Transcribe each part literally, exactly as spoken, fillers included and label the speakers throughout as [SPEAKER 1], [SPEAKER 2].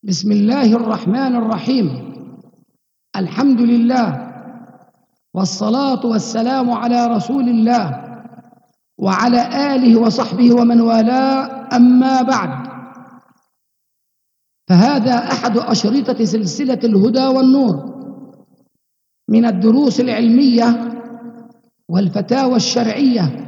[SPEAKER 1] بسم الله الرحمن الرحيم. الحمد لله والصلاة والسلام على رسول الله وعلى آله وصحبه ومن والاه، أما بعد، فهذا أحد أشرطة سلسلة الهدى والنور من الدروس العلمية والفتاوى الشرعية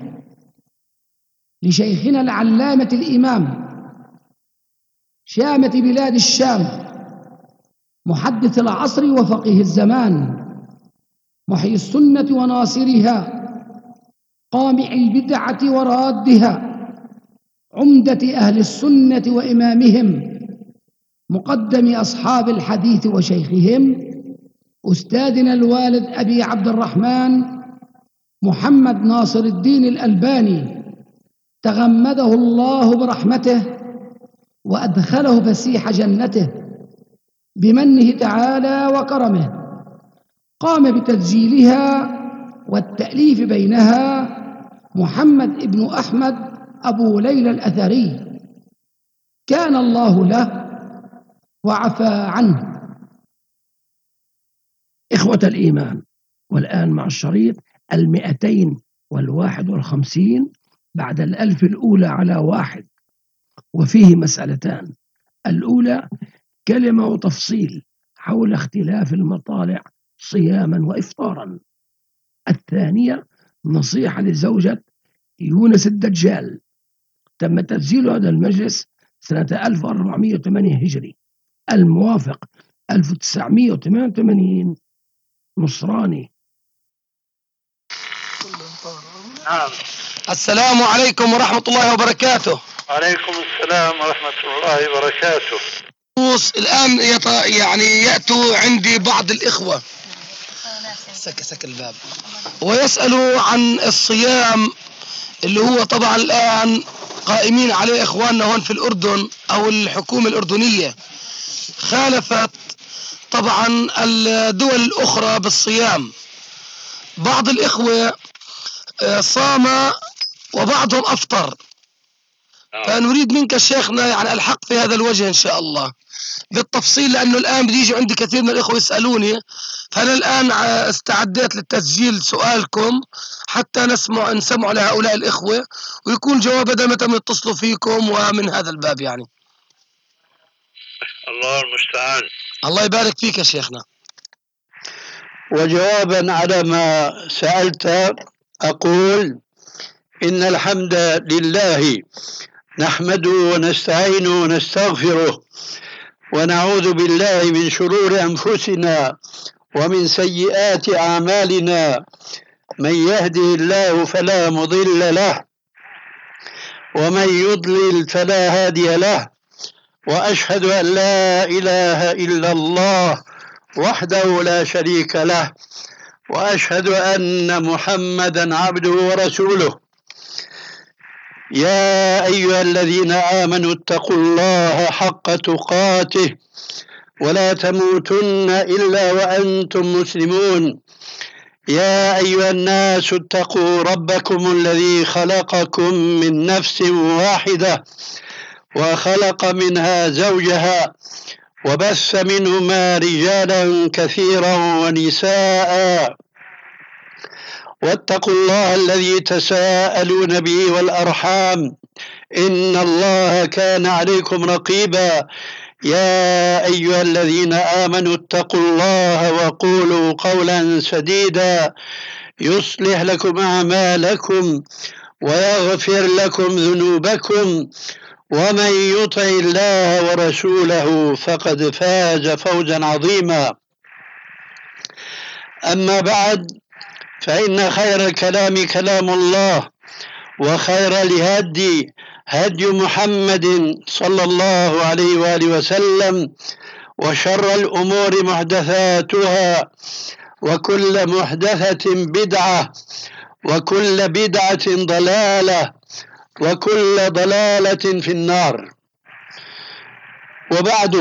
[SPEAKER 1] لشيخنا العلامة الإمام شامة بلاد الشام، محدث العصر وفقيه الزمان، محيي السنة وناصرها، قامع البدعة ورادها، عمدة أهل السنة وإمامهم، مقدم أصحاب الحديث وشيخهم، أستاذنا الوالد أبي عبد الرحمن محمد ناصر الدين الألباني، تغمده الله برحمته وأدخله فسيح جنته بمنه تعالى وكرمه. قام بتسجيلها والتأليف بينها محمد ابن أحمد أبو ليلى الأثري، كان الله له وعفى عنه.
[SPEAKER 2] إخوة الإيمان، والآن مع الشريط المئتين والواحد والخمسين بعد الألف الأولى على واحد، وفيه مسألتان: الأولى كلمة وتفصيل حول اختلاف المطالع صياما وإفطارا. الثانية نصيحة لزوجة يونس الدجال. تم تسجيل هذا المجلس سنة ألف وأربعمائة وثمانية هجري، الموافق ألف وتسعمائة وثمانية وثمانين نصراني.
[SPEAKER 3] نعم.
[SPEAKER 4] السلام عليكم ورحمة الله وبركاته.
[SPEAKER 3] عليكم السلام ورحمة الله وبركاته.
[SPEAKER 4] الآن يط... يعني يأتوا عندي بعض الإخوة سك سك الباب ويسألوا عن الصيام اللي هو طبعا الآن قائمين عليه إخواننا هون في الأردن، أو الحكومة الأردنية خالفت طبعا الدول الأخرى بالصيام. بعض الإخوة صام وبعضهم أفطر، فنريد منك شيخنا يعني الحق في هذا الوجه إن شاء الله بالتفصيل، لأنه الآن بيجي عندي كثير من الإخوة يسألوني، فأنا الآن استعديت للتسجيل سؤالكم حتى نسمع نسمع لهؤلاء الإخوة ويكون جواب بدل متى يتصلوا فيكم، ومن هذا الباب يعني.
[SPEAKER 3] الله المستعان.
[SPEAKER 4] الله يبارك فيك يا شيخنا.
[SPEAKER 5] وجوابا على ما سألت أقول: إن الحمد لله نحمده ونستعينه ونستغفره ونعوذ بالله من شرور أنفسنا ومن سيئات أعمالنا. من يهده الله فلا مضل له ومن يضلل فلا هادي له، وأشهد أن لا إله إلا الله وحده لا شريك له، وأشهد أن محمدا عبده ورسوله. يا أيها الذين آمنوا اتقوا الله حق تقاته ولا تموتن إلا وأنتم مسلمون. يا أيها الناس اتقوا ربكم الذي خلقكم من نفس واحدة وخلق منها زوجها وبث منهما رجالا كثيرا ونساء، واتقوا الله الذي تساءلون به والأرحام إن الله كان عليكم رقيبا. يا أيها الذين آمنوا اتقوا الله وقولوا قولا سديدا يصلح لكم أعمالكم ويغفر لكم ذنوبكم، ومن يطع الله ورسوله فقد فاز فوزا عظيما. أما بعد، فإن خير الكلام كلام الله، وخير الهدي هدي محمد صلى الله عليه وآله وسلم، وشر الأمور محدثاتها، وكل محدثة بدعة، وكل بدعة ضلالة، وكل ضلالة في النار. وبعد،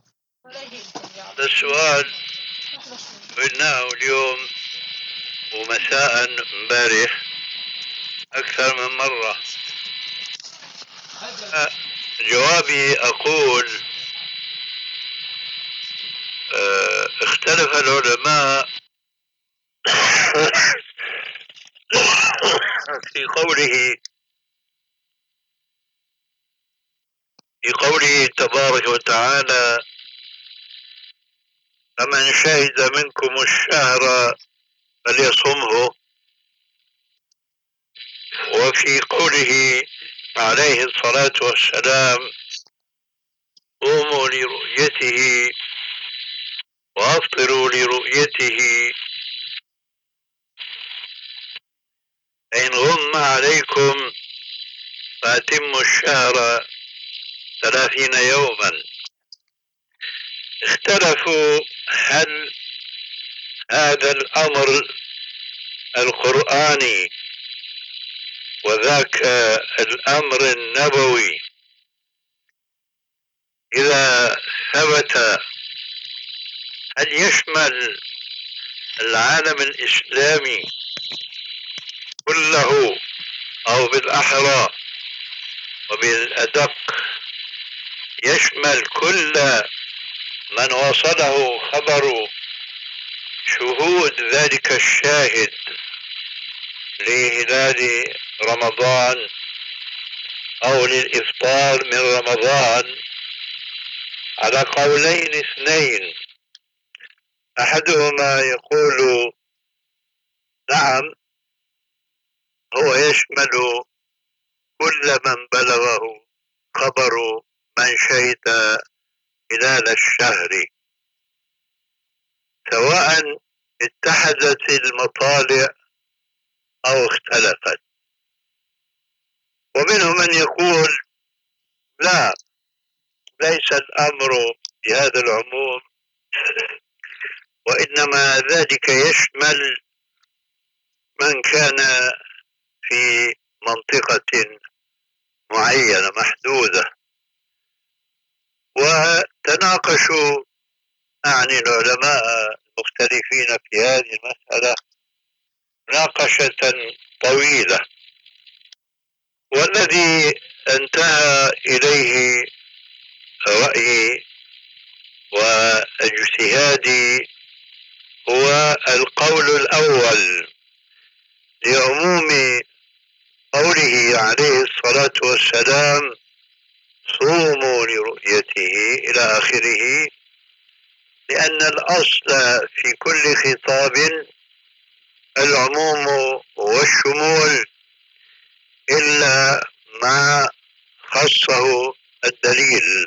[SPEAKER 3] السؤال قلناه اليوم ومساء امبارح أكثر من مرة. جوابي أقول اختلف العلماء في قوله في قوله تبارك وتعالى فمن شهد منكم الشهر فليصمه، وفي قوله عليه الصلاة والسلام قوموا لرؤيته وأفطروا لرؤيته، فإن غم عليكم فأتموا الشهر ثلاثين يوما. اختلفوا هل هذا الأمر القرآني وذاك الأمر النبوي إذا ثبت هل يشمل العالم الإسلامي كله، أو بالأحرى وبالأدق يشمل كل من وصله خبر شهود ذلك الشاهد لهلال رمضان أو للإفطار من رمضان، على قولين اثنين. أحدهما يقول نعم، هو يشمل كل من بلغه خبر من شهد هلال الشهر، سواء اتحدت المطالع أو اختلفت. ومنهم من يقول لا، ليس الأمر بهذا العموم، وإنما ذلك يشمل من كان في منطقة معينة محدودة. وتناقشوا عن العلماء المختلفين في هذه المسألة مناقشة طويلة، والذي انتهى إليه رأيي واجتهادي هو القول الأول لعموم قوله عليه الصلاة والسلام صوموا لرؤيته إلى آخره، لأن الأصل في كل خطاب العموم والشمول إلا ما خصه الدليل.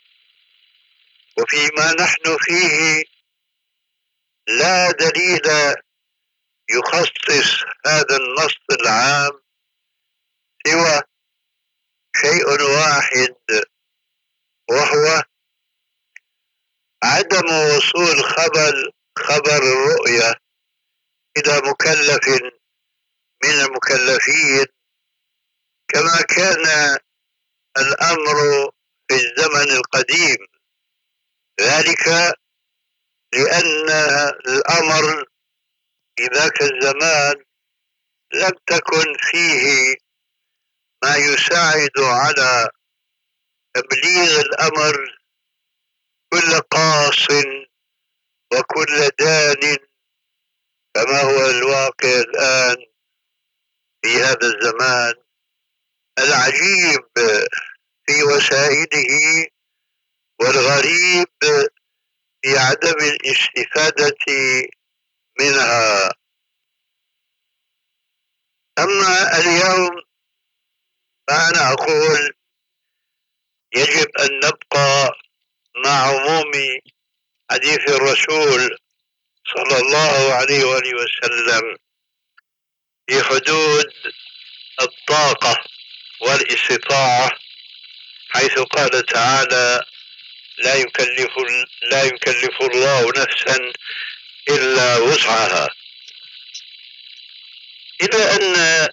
[SPEAKER 3] وفيما نحن فيه لا دليل يخصص هذا النص العام سوى شيء واحد، وهو عدم وصول خبر خبر الرؤية إلى مكلف من المكلفين كما كان الأمر في الزمن القديم، ذلك لأن الأمر في ذاك الزمان لم تكن فيه ما يساعد على تبليغ الأمر كل قاص وكل دان كما هو الواقع الآن في هذا الزمان العجيب في وسائله والغريب في عدم الاستفادة منها. أما اليوم فأنا أقول يجب أن نبقى مع عموم حديث الرسول صلى الله عليه وآله وسلم في حدود الطاقة والاستطاعة، حيث قال تعالى لا يكلف لا يكلف الله نفسا إلا وسعها. إلا أن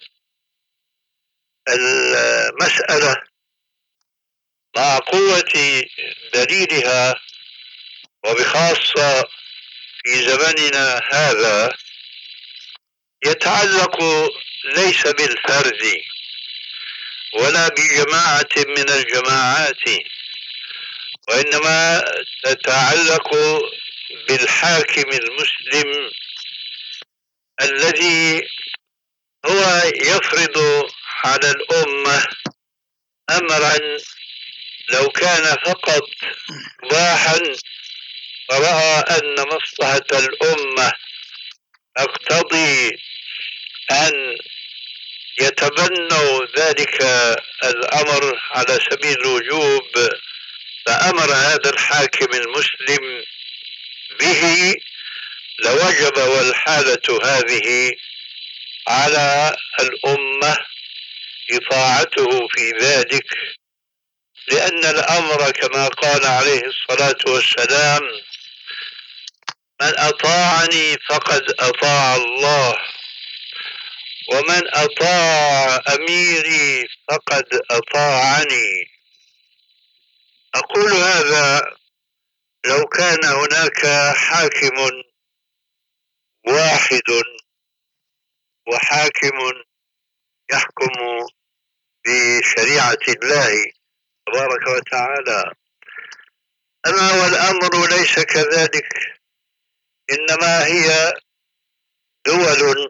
[SPEAKER 3] المسألة مع قوة دليلها وبخاصة في زمننا هذا يتعلق ليس بالفرد ولا بجماعة من الجماعات، وإنما تتعلق بالحاكم المسلم الذي هو يفرض على الأمة أمرا لو كان فقط مباحا فرأى أن مصلحة الأمة تقتضي أن يتبنوا ذلك الأمر على سبيل الوجوب، فأمر هذا الحاكم المسلم به، لوجب والحالة هذه على الأمة إطاعته في ذلك، لأن الأمر كما قال عليه الصلاة والسلام: من أطاعني فقد أطاع الله، ومن أطاع أميري فقد أطاعني. أقول هذا لو كان هناك حاكم واحد وحاكم يحكم بشريعة الله تبارك وتعالى، أما والأمر ليس كذلك، إنما هي دول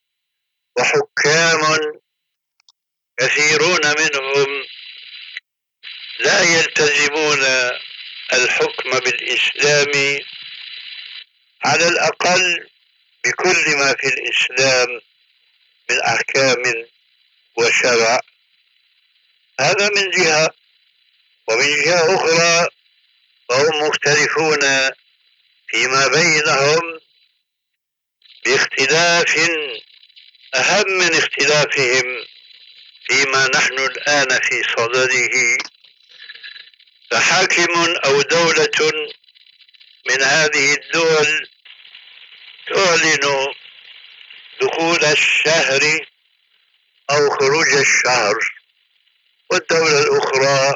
[SPEAKER 3] وحكام كثيرون منهم لا يلتزمون الحكم بالإسلام، على الأقل بكل ما في الإسلام من أحكام وشرع. هذا من جهة، ومن جهة أخرى فهم مختلفون فيما بينهم باختلاف أهم من اختلافهم فيما نحن الآن في صدده. فحاكم أو دولة من هذه الدول تعلن دخول الشهر أو خروج الشهر، والدولة الأخرى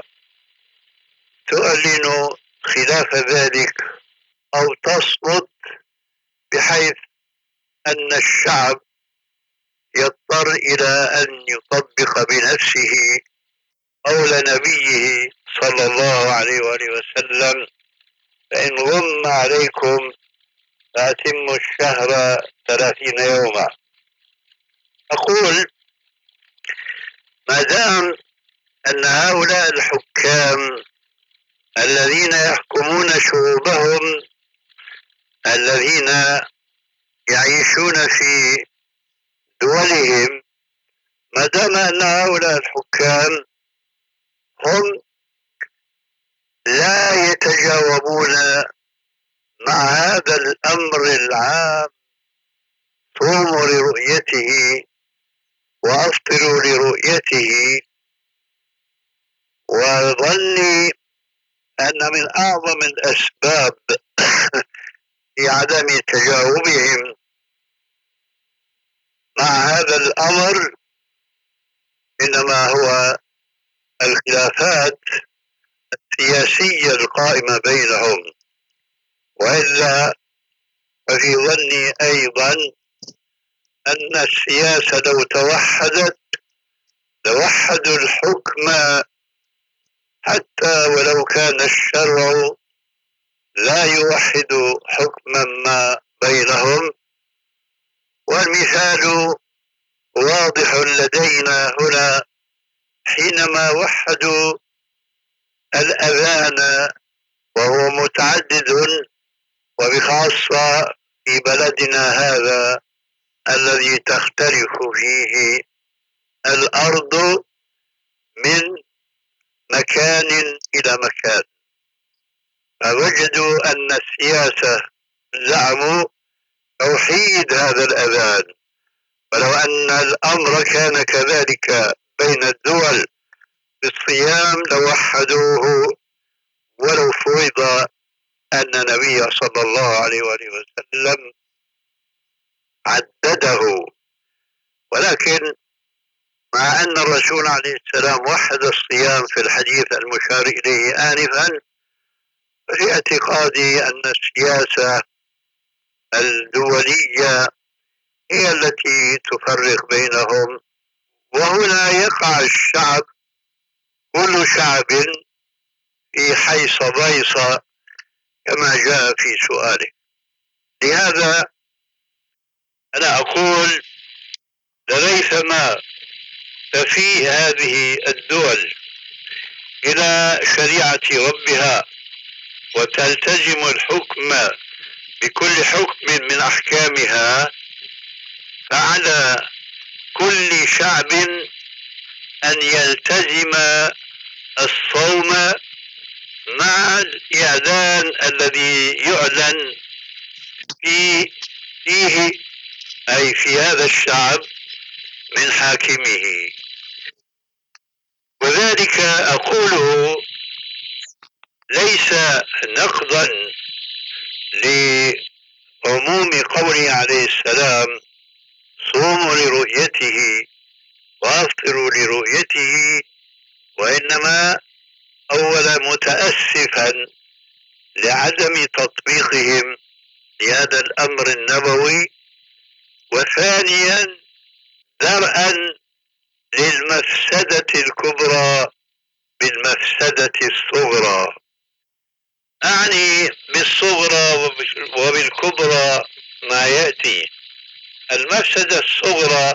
[SPEAKER 3] تعلن خلاف ذلك أو تصمت، بحيث أن الشعب يضطر إلى أن يطبق بنفسه قول نبيه صلى الله عليه وآله وسلم: فإن غم عليكم فأتموا الشهر ثلاثين يوما. أقول ما دام أن هؤلاء الحكام الذين يحكمون شعوبهم الذين يعيشون في دولهم، ما دام أن هؤلاء الحكام هم لا يتجاوبون مع هذا الأمر العام: صوموا لرؤيته وأفطروا لرؤيته، وظني أن من أعظم الأسباب في عدم تجاوبهم مع هذا الأمر إنما هو الخلافات السياسية القائمة بينهم، وإلا ففي ظني أيضا أن السياسة لو توحدت لوحدوا الحكم، حتى ولو كان الشرع لا يوحد حكما ما بينهم. والمثال واضح لدينا هنا حينما وحدوا الأذان، وهو متعدد، وبخاصة في بلدنا هذا الذي تختلف فيه الأرض من مكان إلى مكان، فوجدوا أن السياسة زعموا توحيد هذا الأذان، ولو أن الأمر كان كذلك بين الدول بالصيام لوحدوه، ولو فرض أن النبي صلى الله عليه وآله وسلم عدده. ولكن مع أن الرسول عليه السلام وحد الصيام في الحديث المشار إليه آنفا، ففي اعتقادي أن السياسة الدولية هي التي تفرق بينهم، وهنا يقع الشعب كل شعب في حيص بيص كما جاء في سؤاله. لهذا أنا أقول لريثما تفيء هذه الدول إلى شريعة ربها وتلتزم الحكم بكل حكم من أحكامها، فعلى كل شعب أن يلتزم الصوم مع الإعلان الذي يعلن في فيه أي في هذا الشعب من حاكمه. وذلك أقوله ليس نقضا لعموم قوله عليه السلام صوموا لرؤيته وافطروا لرؤيته، وإنما أولا متأسفا لعدم تطبيقهم لهذا الأمر النبوي، وثانيا درءا للمفسدة الكبرى بالمفسدة الصغرى. أعني بالصغرى وبالكبرى ما يأتي. المفسدة الصغرى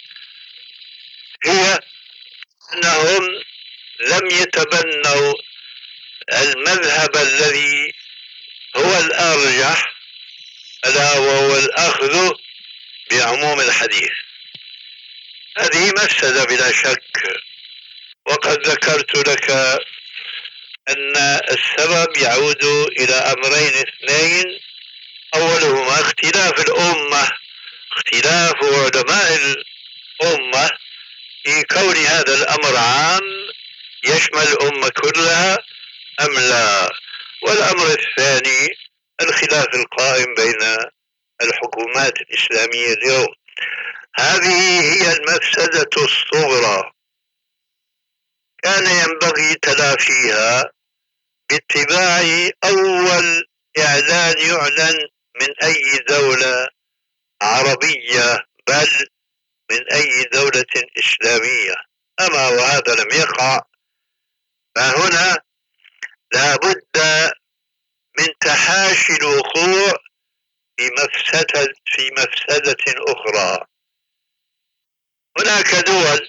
[SPEAKER 3] هي أنهم لم يتبنوا المذهب الذي هو الأرجح، ألا وهو الأخذ بعموم الحديث. هذه مفسدة بلا شك، وقد ذكرت لك أن السبب يعود إلى أمرين اثنين: أولهما اختلاف الأمة، اختلاف علماء الأمة في كون هذا الأمر عام يشمل الأمة كلها أم لا. والأمر الثاني الخلاف القائم بين الحكومات الإسلامية اليوم. هذه هي المفسدة الصغرى، كان ينبغي تلافيها باتباع أول إعلان يعلن من أي دولة عربية بل من أي دولة إسلامية. أما وهذا لم يقع، فهنا لا بد من تحاشي الوقوع في مفسدة في مفسدة أخرى. هناك دول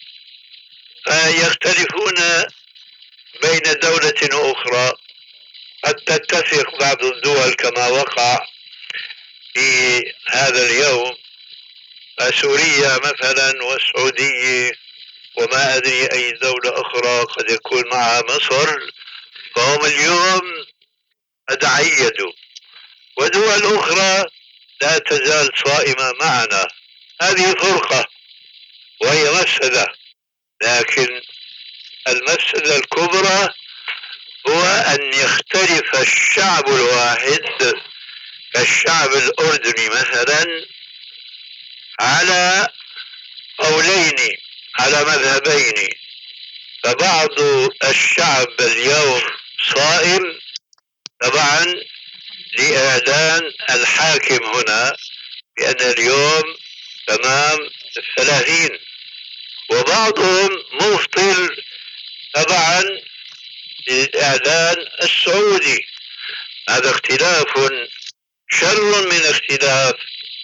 [SPEAKER 3] يختلفون بين دولة وأخرى، قد تتفق بعض الدول كما وقع في هذا اليوم، سوريا مثلا والسعودية وما أدري أي دولة أخرى قد يكون معها مصر، فهم اليوم قد عيدوا، ودول أخرى لا تزال صائمة معنا. هذه فرقة وهي مفسدة، لكن المفسدة الكبرى هو أن يختلف الشعب الواحد كالشعب الأردني مثلا على قولين، على مذهبين، فبعض الشعب اليوم صائم طبعا لإعلان الحاكم هنا بأن اليوم تمام الثلاثين، وبعضهم مفطر طبعا للإعلان السعودي. هذا اختلاف شر من اختلاف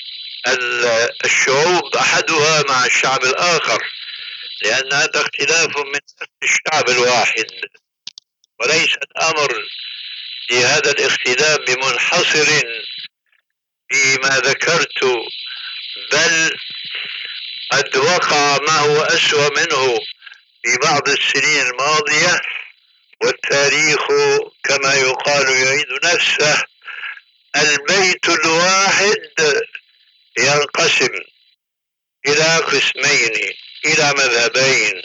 [SPEAKER 3] الشعوب أحدها مع الشعب الآخر، لأن هذا اختلاف من الشعب الواحد، وليس الأمر في هذا الاختلاف بمنحصر فيما ذكرت، بل قد وقع ما هو أسوأ منه في بعض السنين الماضية، والتاريخ كما يقال يعيد نفسه. البيت الواحد ينقسم إلى قسمين، إلى مذهبين،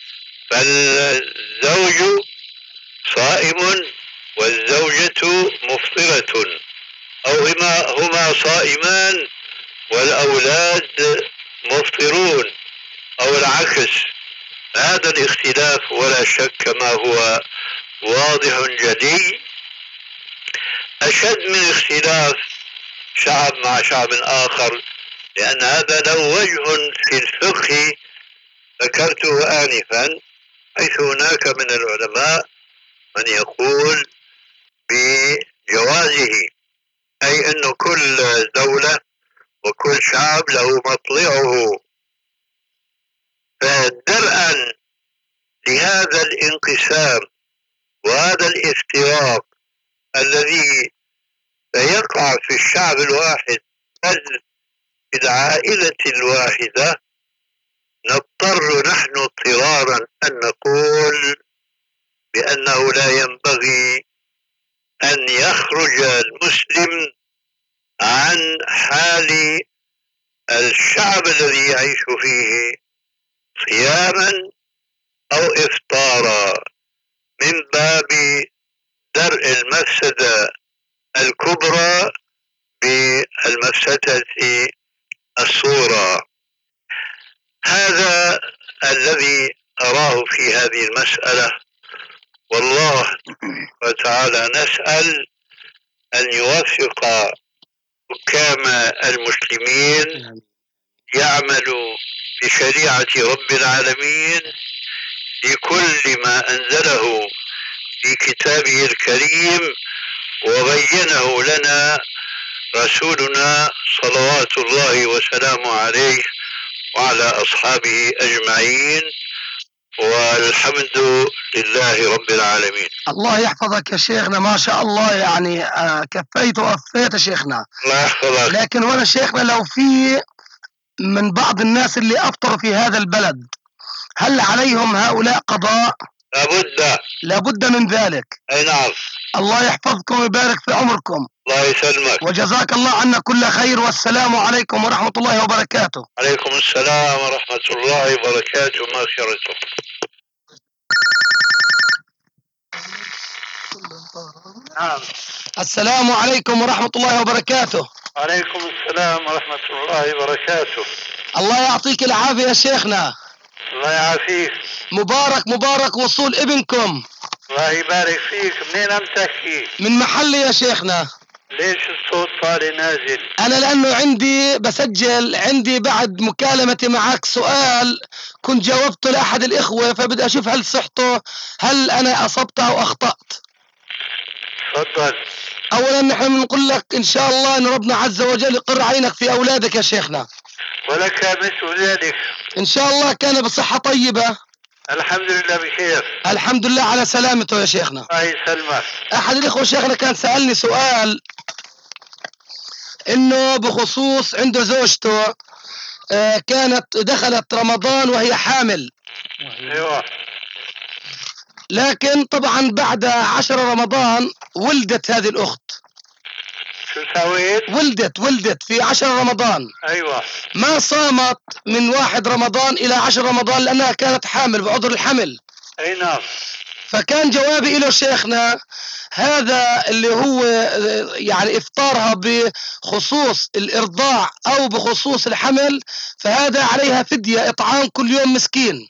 [SPEAKER 3] فالزوج صائم والزوجة مفطرة، أو هما, هما صائمان والأولاد مفطرون، أو العكس. هذا الاختلاف ولا شك ما هو واضح جلي، أشد من اختلاف شعب مع شعب آخر، لأن هذا له وجه في الفقه ذكرته آنفا، حيث هناك من العلماء من يقول بجوازه أي أنه كل دولة وكل شعب له مطلعه. فدرءا لهذا الانقسام وهذا الافتراق الذي سيقع في الشعب الواحد بل في العائلة الواحدة، نضطر نحن اضطرارا أن نقول بأنه لا ينبغي أن يخرج المسلم عن حال الشعب الذي يعيش فيه صياما أو إفطارا، من باب درء المفسدة الكبرى بالمفسدة الصغرى. هذا الذي أراه في هذه المسألة، والله وتعالى نسأل أن يوفق حكام المسلمين يعملوا بشريعة رب العالمين بكل ما أنزله في كتابه الكريم وبينه لنا رسولنا صلوات الله وسلامه عليه وعلى أصحابه أجمعين، والحمد لله رب العالمين.
[SPEAKER 4] الله يحفظك يا شيخنا، ما شاء الله، يعني آه كفيت ووفيت يا شيخنا.
[SPEAKER 3] الله يحفظك.
[SPEAKER 4] لكن وانا شيخنا لو في من بعض الناس اللي أفطروا في هذا البلد، هل عليهم هؤلاء قضاء؟
[SPEAKER 3] لابد
[SPEAKER 4] لابد من ذلك.
[SPEAKER 3] أي نعم.
[SPEAKER 4] الله يحفظكم ويبارك في عمركم.
[SPEAKER 3] الله يسلمك.
[SPEAKER 4] وجزاك الله عنا كل خير، والسلام عليكم ورحمة الله وبركاته.
[SPEAKER 3] عليكم السلام ورحمة الله وبركاته ومغفرته.
[SPEAKER 4] نعم. السلام عليكم ورحمة الله وبركاته.
[SPEAKER 3] عليكم السلام ورحمة الله وبركاته.
[SPEAKER 4] الله يعطيك العافية يا شيخنا.
[SPEAKER 3] الله يعافيك.
[SPEAKER 4] مبارك مبارك وصول ابنكم.
[SPEAKER 3] الله يبارك فيك. منين عم تحكي؟
[SPEAKER 4] من محلي يا شيخنا.
[SPEAKER 3] ليش الصوت طالع نازل؟
[SPEAKER 4] أنا لأنه عندي بسجل، عندي بعد مكالمتي معك سؤال كنت جاوبته لأحد الإخوة، فبدي أشوف هل صحته، هل أنا أصبت أو أخطأت.
[SPEAKER 3] تفضل.
[SPEAKER 4] أولا نحن بنقول لك إن شاء الله أن ربنا عز وجل يقر عينك في أولادك يا شيخنا.
[SPEAKER 3] ولك مثل ذلك.
[SPEAKER 4] إن شاء الله كان بصحة طيبة.
[SPEAKER 3] الحمد لله بخير.
[SPEAKER 4] الحمد لله على سلامته يا شيخنا.
[SPEAKER 3] الله يسلمك.
[SPEAKER 4] أحد الإخوة شيخنا كان سألني سؤال، إنه بخصوص عنده زوجته آه كانت دخلت رمضان وهي حامل.
[SPEAKER 3] أيوة.
[SPEAKER 4] لكن طبعا بعد عشر رمضان ولدت هذه الأخت.
[SPEAKER 3] شو سويت؟
[SPEAKER 4] ولدت ولدت في عشر رمضان.
[SPEAKER 3] أيوة.
[SPEAKER 4] ما صامت من واحد رمضان إلى عشر رمضان لأنها كانت حامل بعذر الحمل.
[SPEAKER 3] أي نعم.
[SPEAKER 4] فكان جوابي له شيخنا، هذا اللي هو يعني إفطارها بخصوص الإرضاع أو بخصوص الحمل، فهذا عليها فدية إطعام كل يوم مسكين.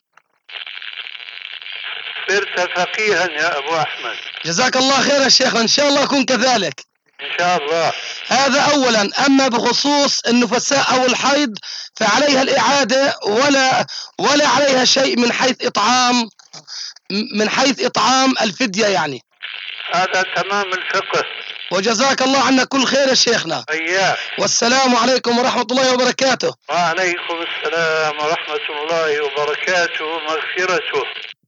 [SPEAKER 3] صرت فقيها يا أبو أحمد.
[SPEAKER 4] جزاك الله خير يا شيخنا، إن شاء الله أكون كذلك.
[SPEAKER 3] إن شاء الله.
[SPEAKER 4] هذا أولا. أما بخصوص النفساء أو الحيض فعليها الإعادة، ولا ولا عليها شيء من حيث إطعام من حيث إطعام الفدية يعني.
[SPEAKER 3] هذا تمام الفقه.
[SPEAKER 4] وجزاك الله عنا كل خير يا شيخنا.
[SPEAKER 3] إياك.
[SPEAKER 4] والسلام عليكم ورحمة الله وبركاته.
[SPEAKER 3] وعليكم السلام ورحمة الله وبركاته ومغفرته.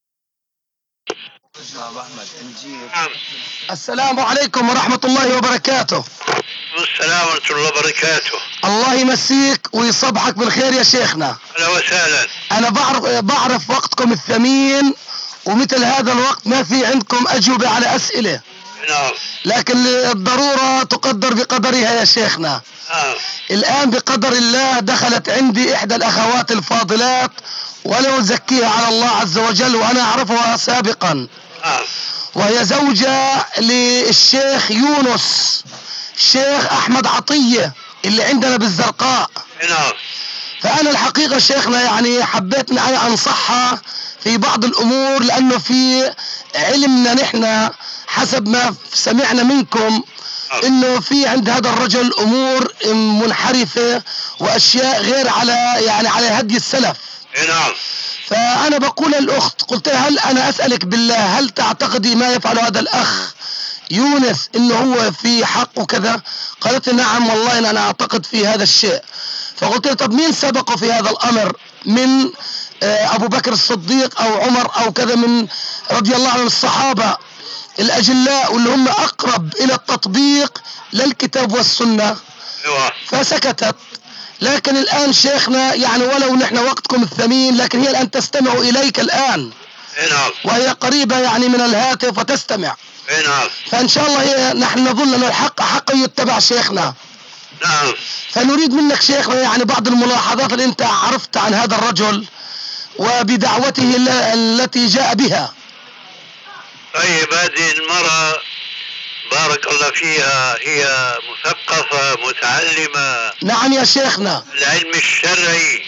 [SPEAKER 4] السلام عليكم ورحمة الله وبركاته.
[SPEAKER 3] السلام ورحمة الله وبركاته.
[SPEAKER 4] الله يمسيك ويصبحك بالخير يا شيخنا.
[SPEAKER 3] أهلا وسهلا.
[SPEAKER 4] أنا بعرف بعرف وقتكم الثمين، ومثل هذا الوقت ما في عندكم أجوبة على أسئلة.
[SPEAKER 3] نعم.
[SPEAKER 4] لكن الضرورة تقدر بقدرها يا شيخنا.
[SPEAKER 3] نعم.
[SPEAKER 4] الآن بقدر الله دخلت عندي إحدى الأخوات الفاضلات، ولا أزكيها على الله عز وجل وأنا أعرفها سابقا.
[SPEAKER 3] نعم.
[SPEAKER 4] وهي زوجة للشيخ يونس، الشيخ أحمد عطية اللي عندنا بالزرقاء.
[SPEAKER 3] نعم.
[SPEAKER 4] فأنا الحقيقة شيخنا يعني حبيت أن أنا أنصحها في بعض الأمور، لأنه في علمنا نحن حسب ما سمعنا منكم إنه في عند هذا الرجل أمور منحرفة وأشياء غير على يعني على هدي السلف.
[SPEAKER 3] نعم.
[SPEAKER 4] فأنا بقول للأخت، قلت لها هل أنا أسألك بالله، هل تعتقدي ما يفعل هذا الأخ يونس إنه هو في حق وكذا؟ قالت لي نعم والله إن أنا أعتقد في هذا الشيء. فقلت لها طب مين سبقه في هذا الأمر من أبو بكر الصديق أو عمر أو كذا من رضي الله عنهم الصحابة الأجلاء واللي هم أقرب إلى التطبيق للكتاب والسنة؟ فسكتت. لكن الآن شيخنا يعني ولو نحن وقتكم الثمين، لكن هي الآن تستمع إليك الآن وهي قريبة يعني من الهاتف وتستمع. فإن شاء الله هي نحن نظن أن الحق حق يتبع شيخنا.
[SPEAKER 3] نعم.
[SPEAKER 4] فنريد منك شيخنا يعني بعض الملاحظات اللي أنت عرفت عن هذا الرجل وبدعوته التي جاء بها.
[SPEAKER 3] طيب هذه المرأة بارك الله فيها هي مثقفة متعلمة.
[SPEAKER 4] نعم يا شيخنا.
[SPEAKER 3] العلم الشرعي،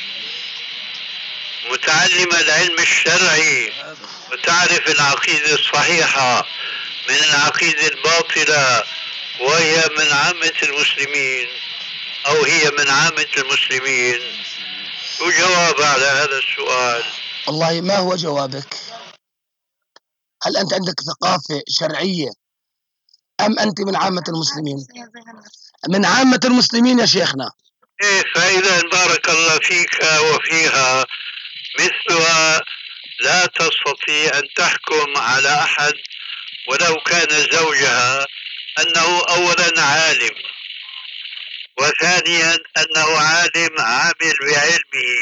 [SPEAKER 3] متعلمة العلم الشرعي وتعرف العقيدة الصحيحة من العقيدة الباطلة، وهي من عامة المسلمين أو هي من عامة المسلمين. شو جواب على هذا السؤال؟
[SPEAKER 4] والله ما هو جوابك؟ هل أنت عندك ثقافة شرعية أم أنت من عامة المسلمين؟ من عامة المسلمين يا شيخنا.
[SPEAKER 3] إيه، فإذا بارك الله فيك وفيها مثلها لا تستطيع أن تحكم على أحد ولو كان زوجها أنه أولا عالم، وثانيا أنه عالم عامل بعلمه،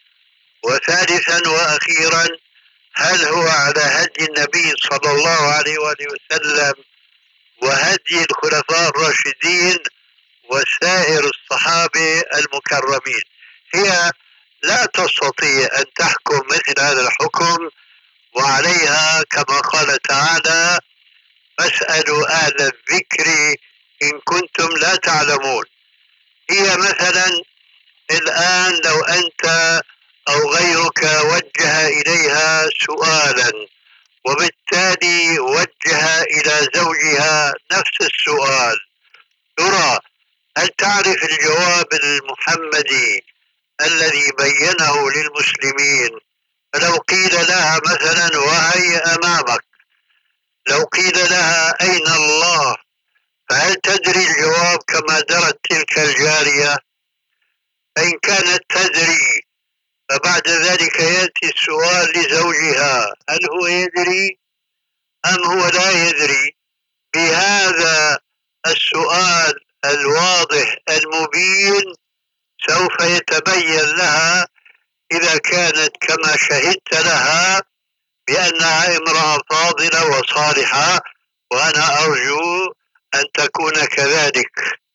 [SPEAKER 3] وثالثا وأخيرا هل هو على هدي النبي صلى الله عليه وآله وسلم وهدي الخلفاء الراشدين وسائر الصحابة المكرمين. هي لا تستطيع أن تحكم مثل هذا الحكم، وعليها كما قال تعالى فاسألوا أهل الذكر إن كنتم لا تعلمون. هي مثلا الآن لو أنت أو غيرك وجه إليها سؤالا وبالتالي وجه إلى زوجها نفس السؤال، ترى هل تعرف الجواب المحمدي الذي بينه للمسلمين؟ فلو قيل لها مثلا وهي أمامك، لو قيل لها أين الله، فهل تدري الجواب كما درت تلك الجارية؟ فإن كانت تدري فبعد ذلك يأتي السؤال لزوجها هل هو يدري أم هو لا يدري؟ بهذا السؤال الواضح المبين سوف يتبين لها إذا كانت كما شهدت لها بأنها امرأة فاضلة وصالحة، وأنا أرجو أن تكون كذلك.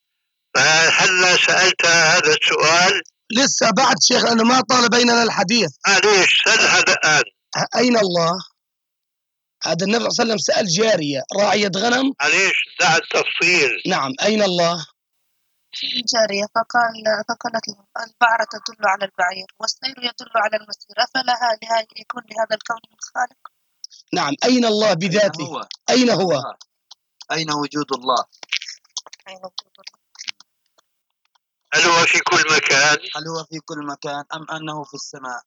[SPEAKER 3] فهل سألتها هذا السؤال؟
[SPEAKER 4] لسه بعد شيخ أنا ما طال بيننا الحديث.
[SPEAKER 3] معليش سألها الآن
[SPEAKER 4] أين الله؟ هذا النبي صلى الله عليه وسلم سأل جارية راعية غنم.
[SPEAKER 3] معليش دع التفصيل.
[SPEAKER 4] نعم أين الله؟
[SPEAKER 6] جارية فقال فقالت له البعرة تدل على البعير والسير يدل على المسير، أفلها لها يكون لهذا الكون من خالق؟
[SPEAKER 4] نعم أين الله بذاته؟
[SPEAKER 7] أين هو؟
[SPEAKER 4] أين هو؟
[SPEAKER 7] أين وجود الله؟
[SPEAKER 6] أين وجود الله؟
[SPEAKER 3] هل هو في كل مكان؟
[SPEAKER 7] هل هو في كل مكان أم أنه في السماء؟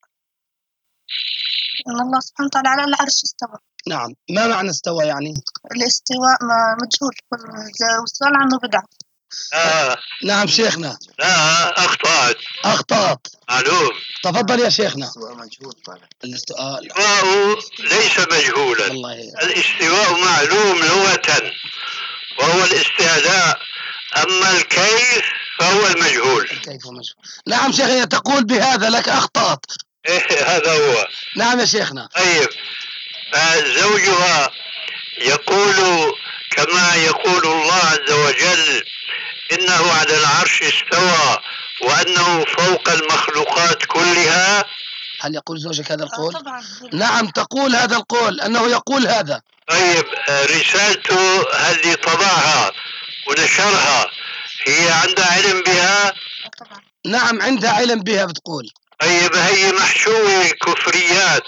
[SPEAKER 6] إن الله سبحانه وتعالى على العرش استوى.
[SPEAKER 4] نعم ما معنى استوى يعني؟
[SPEAKER 6] الاستواء ما مجهول والسؤال عنه بدعة.
[SPEAKER 3] آه.
[SPEAKER 4] نعم شيخنا.
[SPEAKER 3] لا أخطأت.
[SPEAKER 4] أخطأت.
[SPEAKER 3] معلوم.
[SPEAKER 4] تفضل يا شيخنا.
[SPEAKER 7] الاستواء مجهول طبعا.
[SPEAKER 4] الاستواء
[SPEAKER 3] الاستواء ليس مجهولا.
[SPEAKER 4] والله.
[SPEAKER 3] الاستواء معلوم لغة وهو الاستعلاء، أما الكيف فهو المجهول.
[SPEAKER 4] الكيف مجهول. نعم شيخنا تقول بهذا لك أخطأت.
[SPEAKER 3] إيه هذا هو.
[SPEAKER 4] نعم يا شيخنا.
[SPEAKER 3] طيب فزوجها يقول كما يقول الله عز وجل إنه على العرش استوى وأنه فوق المخلوقات كلها.
[SPEAKER 4] هل يقول زوجك هذا القول؟
[SPEAKER 6] آه طبعا.
[SPEAKER 4] نعم تقول هذا القول أنه يقول هذا.
[SPEAKER 3] طيب رسالته هل طبعها ونشرها هي عندها علم بها؟
[SPEAKER 6] آه طبعا.
[SPEAKER 4] نعم عندها علم بها بتقول.
[SPEAKER 3] طيب هي محشوة كفريات.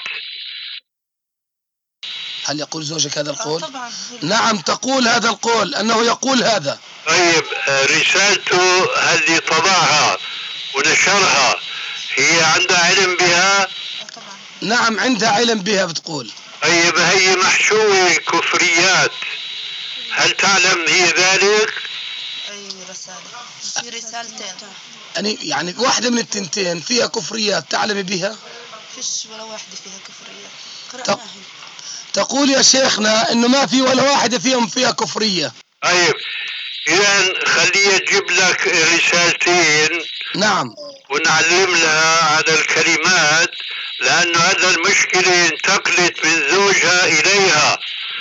[SPEAKER 4] هل يقول زوجك هذا القول؟
[SPEAKER 6] آه طبعا.
[SPEAKER 4] نعم تقول هذا القول أنه يقول هذا.
[SPEAKER 3] طيب رسالته هل طبعها ونشرها هي عندها علم بها؟
[SPEAKER 6] آه طبعا.
[SPEAKER 4] نعم عندها علم بها بتقول.
[SPEAKER 3] طيب هي محشوة كفريات، هل تعلم هي ذلك؟
[SPEAKER 6] أي رسالة؟ في رسالتين.
[SPEAKER 4] يعني يعني واحدة من التنتين فيها كفريات تعلم بها؟
[SPEAKER 6] فيش ولا واحدة فيها كفرية.
[SPEAKER 4] تق-
[SPEAKER 6] قرأناها.
[SPEAKER 4] تقول يا شيخنا إنه ما في ولا واحدة فيهم فيها كفرية.
[SPEAKER 3] طيب إذا خليه يجيب لك رسالتين
[SPEAKER 4] نعم.
[SPEAKER 3] ونعلم لها على الكلمات، لأنه هذا المشكلة انتقلت من زوجها إليها.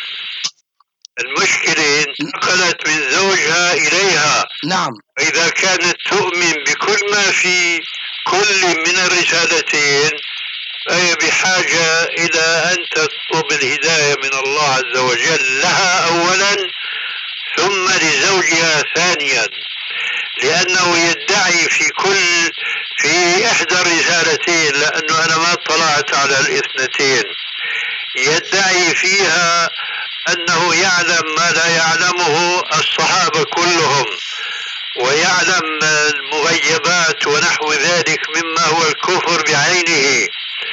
[SPEAKER 3] المشكلة انتقلت من زوجها إليها.
[SPEAKER 4] نعم.
[SPEAKER 3] إذا كانت تؤمن بكل ما في كل من الرسالتين فهي بحاجة إلى أن تطلب الهداية من الله عز وجل لها أولا، ثم لزوجها ثانيا، لأنه يدعي في كل في إحدى الرسالتين، لأنه أنا ما اطلعت على الاثنتين، يدعي فيها أنه يعلم ما لا يعلمه الصحابة كلهم، ويعلم المغيبات ونحو ذلك مما هو الكفر بعينه.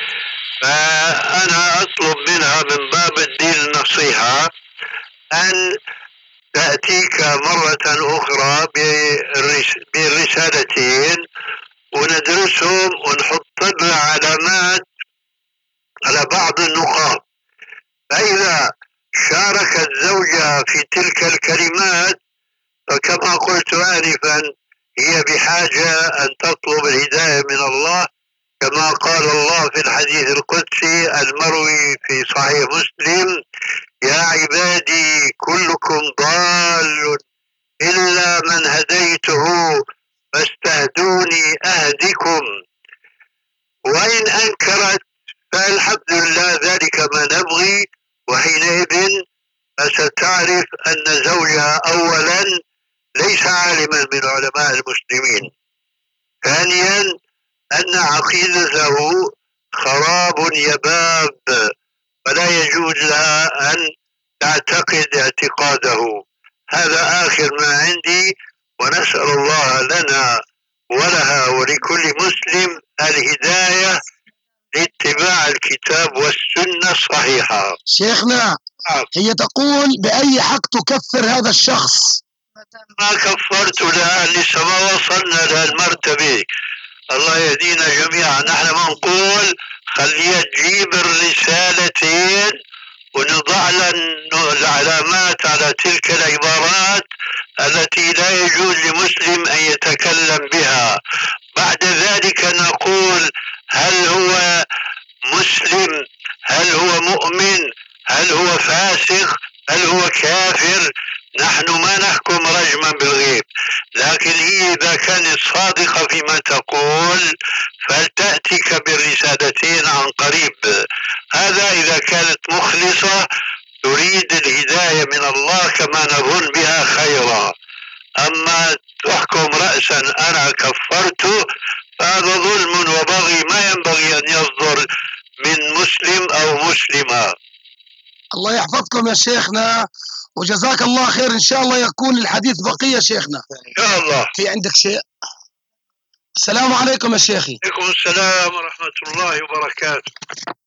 [SPEAKER 3] فأنا أطلب منها من باب الدين النصيحة أن تأتيك مرة أخرى بالرسالتين وندرسهم ونحط لها علامات على بعض النقاط. فإذا شاركت زوجها في تلك الكلمات فكما قلت آنفا هي بحاجة أن تطلب الهداية من الله، كما قال الله في الحديث القدسي المروي في صحيح مسلم: يا عبادي كلكم ضال إلا من هديته فاستهدوني أهدكم. وإن أنكرت فالحمد لله ذلك ما نبغي، وحينئذ فستعرف أن زوجها أولا ليس عالما من علماء المسلمين، ثانيا أن عقيدته خراب يباب، فلا يجوز لها أن تعتقد اعتقاده. هذا آخر ما عندي، ونسأل الله لنا ولها ولكل مسلم الهداية لاتباع الكتاب والسنة الصحيحة.
[SPEAKER 4] شيخنا هي تقول بأي حق تكفر هذا الشخص؟
[SPEAKER 3] ما كفرت لها، لسه ما وصلنا للمرتبة. الله يهدينا جميعا. نحن ما نقول خليها تجيب الرسالتين ونضع لها العلامات على تلك العبارات التي لا يجوز لمسلم أن يتكلم بها. بعد ذلك نقول هل هو مسلم، هل هو مؤمن، هل هو فاسق، هل هو كافر. نحن ما نحكم رجما بالغيب، لكن هي إذا كانت صادقة فيما تقول فلتأتيك بالرسالتين عن قريب. هذا إذا كانت مخلصة تريد الهداية من الله كما نظن بها خيرا. أما تحكم رأسا أنا كفرت فهذا ظلم وبغي ما ينبغي أن يصدر من مسلم أو مسلمة.
[SPEAKER 4] الله يحفظكم يا شيخنا وجزاك الله خير. إن شاء الله يكون الحديث بقية شيخنا
[SPEAKER 3] إن شاء الله.
[SPEAKER 4] في عندك شيء؟ السلام عليكم يا شيخي.
[SPEAKER 3] عليكم السلام ورحمة الله وبركاته.